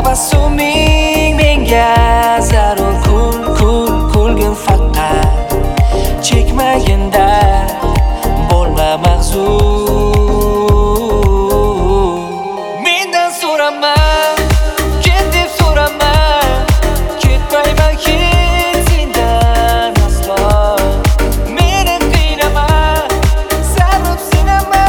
Tabassuming menga zarur, kulgin faqat chekmaginda bo'lma mahzun. Mendan so'rama, ket deb so'rama, ketmayman hech sendan aslo. Meni qiynama, sabab sinama,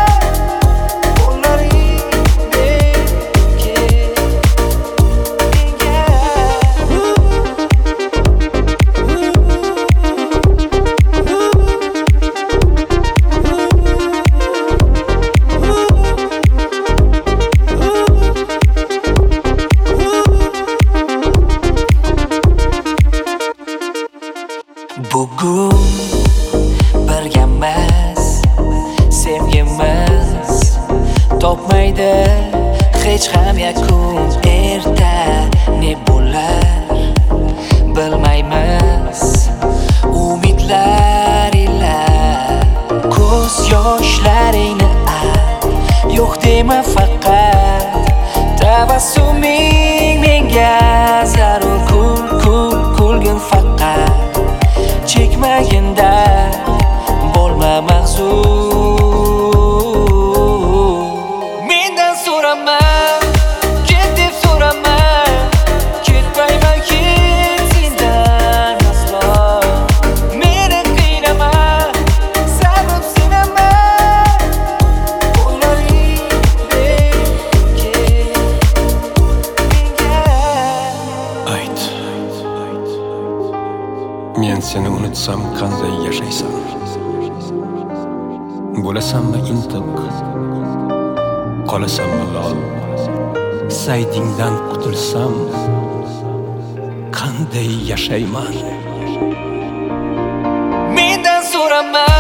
bugun birgamiz, sevgimiz topmaydi hech ham yakun. Erta ne bo'lar bilmaymiz, umidlar ila ko'z yoshlaringni yo'q dema faqat. Tabassuming menga zarur, kulgin faqat chekmaginda bo'lma mahzun. Mendan so'rama, ket deb so'rama, ketmayman hech sendan aslo. Meni qiynama, sabab sinama, qo'llaring ket menga. Ayt, men seni unutsam qanday yashaysan? Bo'lasanmi intiq, qolasanmi lol? Saytingdan qutulsam qanday yashayman? Mendan so'rama,